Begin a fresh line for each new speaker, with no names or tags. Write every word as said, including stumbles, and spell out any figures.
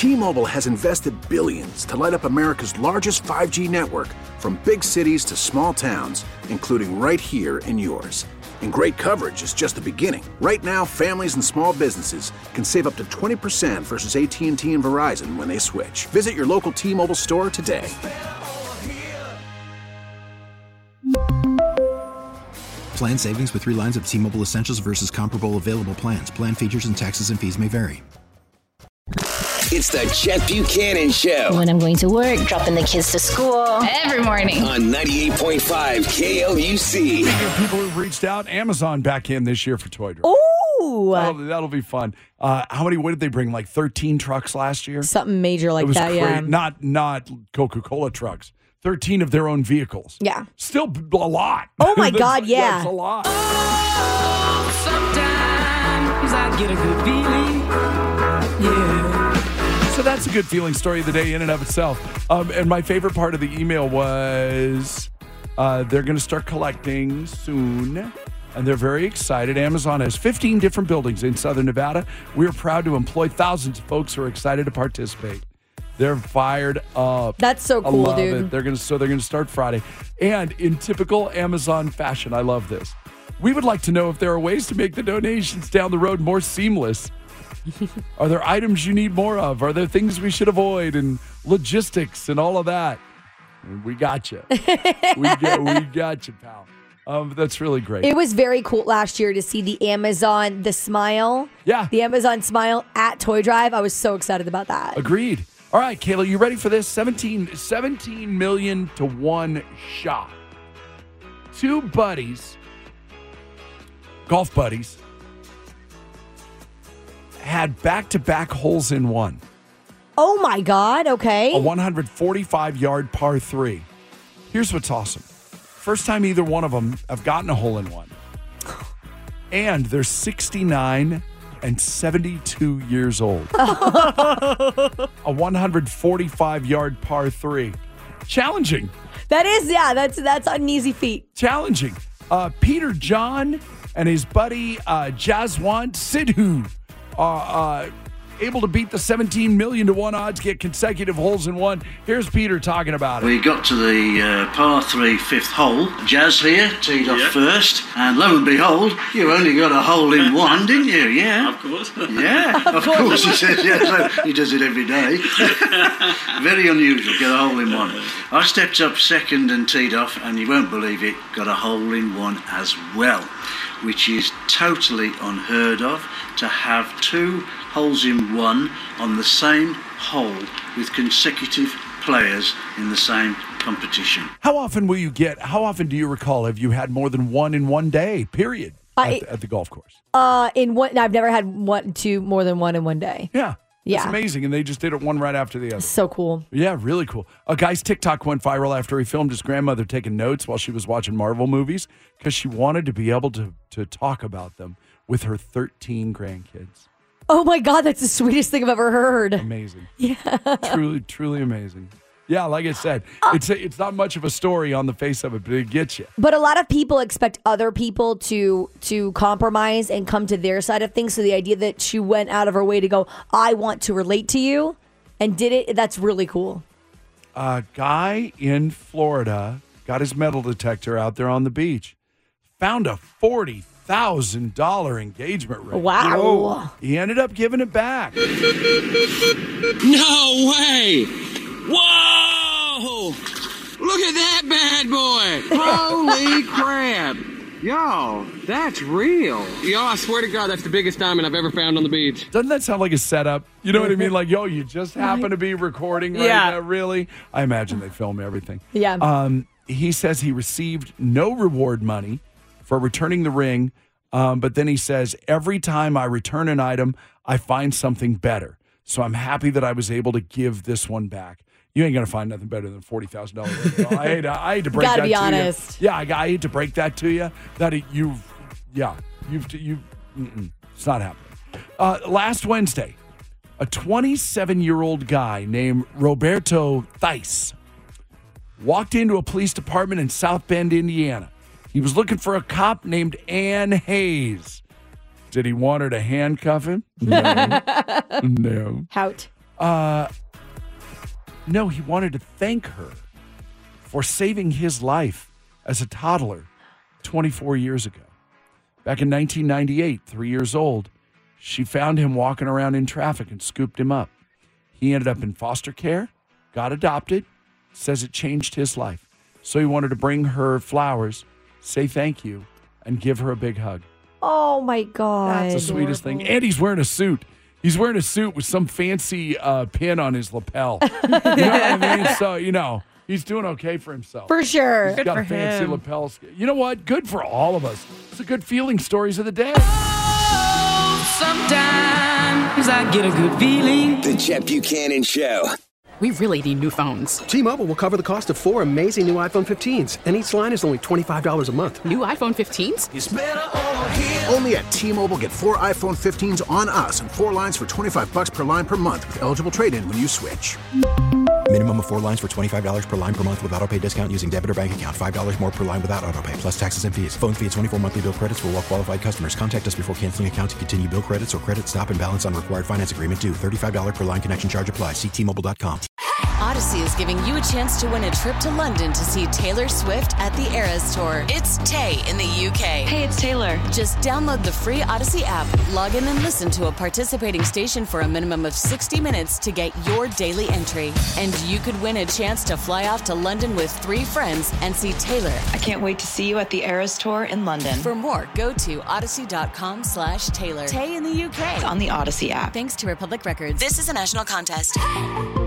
T-Mobile has invested billions to light up America's largest five G network, from big cities to small towns, including right here in yours. And great coverage is just the beginning. Right now, families and small businesses can save up to twenty percent versus A T and T and Verizon when they switch. Visit your local T-Mobile store today.
Plan savings with three lines of T-Mobile Essentials versus comparable available plans. Plan features and taxes and fees may vary.
It's the Chet Buchanan Show.
When I'm going to work, dropping the kids to school. Every morning.
On ninety-eight point five K L U C.
Speaking of people who've reached out, Amazon back in this year for Toy Drive.
Ooh.
That'll, that'll be fun. Uh, how many, what did they bring? Like thirteen trucks last year?
Something major like
it was
that,
cra-
yeah.
Not, not Coca-Cola trucks. thirteen of their own vehicles.
Yeah.
Still a lot.
Oh, my
that's,
God, yeah.
That's a lot.
Oh, sometimes I get a good feeling. Yeah.
So that's a good feeling story of the day in and of itself. Um, and my favorite part of the email was uh, they're going to start collecting soon. And they're very excited. Amazon has fifteen different buildings in Southern Nevada. We're proud to employ thousands of folks who are excited to participate. They're fired up.
That's so cool,
I love
dude.
It. They're gonna so they're gonna start Friday. And in typical Amazon fashion, I love this. We would like to know if there are ways to make the donations down the road more seamless. Are there items you need more of? Are there things we should avoid, and logistics and all of that? We got you. we got we got you, pal. Um, that's really great.
It was very cool last year to see the Amazon, the smile.
Yeah.
The Amazon smile at Toy Drive. I was so excited about that.
Agreed. All right, Kayla, you ready for this? seventeen, seventeen million to one shot. Two buddies, golf buddies, had back-to-back holes in one.
Oh, my God. Okay.
A one hundred forty-five yard par three. Here's what's awesome. First time either one of them have gotten a hole in one. And they're sixty-nine and seventy-two years old. A one hundred forty-five yard par three. Challenging.
That is, yeah, that's that's an easy feat.
Challenging. Uh, Peter John and his buddy uh, Jaswant Sidhu are uh, able to beat the seventeen million to one odds, get consecutive holes in one. Here's Peter talking about it.
We got to the uh, par three fifth hole. Jazz here, teed off
Yeah.
first, and lo and behold, you only got a hole in one, didn't you? Yeah.
Of course.
Yeah, of course, he says, yeah, so he does it every day. Very unusual, get a hole in one. I stepped up second and teed off, and you won't believe it, got a hole in one as well, which is totally unheard of, to have two holes in one on the same hole with consecutive players in the same competition.
How often will you get, how often do you recall, have you had more than one in one day, period,
I-
at, the, at the golf course?
Uh, in one, I've never had one, two, more than one in one day.
Yeah.
Yeah.
It's amazing. And they just did it one right after the other.
So cool.
Yeah, really cool. A guy's TikTok went viral after he filmed his grandmother taking notes while she was watching Marvel movies because she wanted to be able to, to talk about them with her thirteen grandkids.
Oh my God, that's the sweetest thing I've ever heard.
Amazing. Yeah. Truly, truly amazing. Yeah, like I said, it's a, it's not much of a story on the face of it, but it gets you.
But a lot of people expect other people to to compromise and come to their side of things. So the idea that she went out of her way to go, I want to relate to you, and did it, that's really cool.
A guy in Florida got his metal detector out there on the beach, found a forty thousand dollars engagement ring.
Wow.
Whoa. He ended up giving it back.
No way! Whoa! Look at that bad boy! Holy crap! Yo, that's real. Yo, I swear to God, that's the biggest diamond I've ever found on the beach.
Doesn't that sound like a setup? You know what I mean? Like, yo, you just happen to be recording right
Yeah.
now, really? I imagine they film everything.
Yeah.
Um, he says he received no reward money for returning the ring, um, but then he says, every time I return an item, I find something better. So I'm happy that I was able to give this one back. You ain't going to find nothing better than forty thousand dollars. I hate, to, I hate to break
Gotta
that
be
to
honest.
you. Yeah, I, I hate to break that to you. That it, you've, yeah, you've, you, mm-mm, it's not happening. Uh, last Wednesday, a twenty-seven-year-old guy named Roberto Theiss walked into a police department in South Bend, Indiana. He was looking for a cop named Ann Hayes. Did he want her to handcuff him? No. No.
Hout.
Uh, no, he wanted to thank her for saving his life as a toddler twenty-four years ago. Back in nineteen ninety-eight, three years old, she found him walking around in traffic and scooped him up. He ended up in foster care, got adopted, says it changed his life. So he wanted to bring her flowers, say thank you, and give her a big hug.
Oh, my God.
That's the sweetest thing. And he's wearing a suit. He's wearing a suit with some fancy uh, pin on his lapel. You know what I mean? So, you know, he's doing okay for himself.
For sure.
He's
Good
got
for
a fancy
him.
lapel. You know what? Good for all of us. It's a good feeling stories of the day.
Sometimes I get a good feeling.
The Chet Buchanan Show.
We really need new phones.
T-Mobile will cover the cost of four amazing new iPhone fifteens, and each line is only twenty-five dollars a month.
New iPhone fifteens?
It's better over here. Only at T-Mobile, get four iPhone fifteens on us and four lines for twenty-five bucks per line per month with eligible trade-in when you switch.
Minimum of four lines for twenty-five dollars per line per month with autopay discount using debit or bank account. five dollars more per line without autopay, plus taxes and fees. Phone fee at twenty-four monthly bill credits for well-qualified customers. Contact us before canceling account to continue bill credits or credit stop and balance on required finance agreement due. thirty-five dollars per line connection charge applies. See T Mobile dot com.
Odyssey is giving you a chance to win a trip to London to see Taylor Swift at the Eras Tour. It's Tay in the U K.
Hey, it's Taylor.
Just download the free Odyssey app, log in and listen to a participating station for a minimum of sixty minutes to get your daily entry. And you could win a chance to fly off to London with three friends and see Taylor.
I can't wait to see you at the Eras Tour in London.
For more, go to odyssey.com slash Taylor. Tay in the U K.
On the Odyssey app.
Thanks to Republic Records. This is a national contest.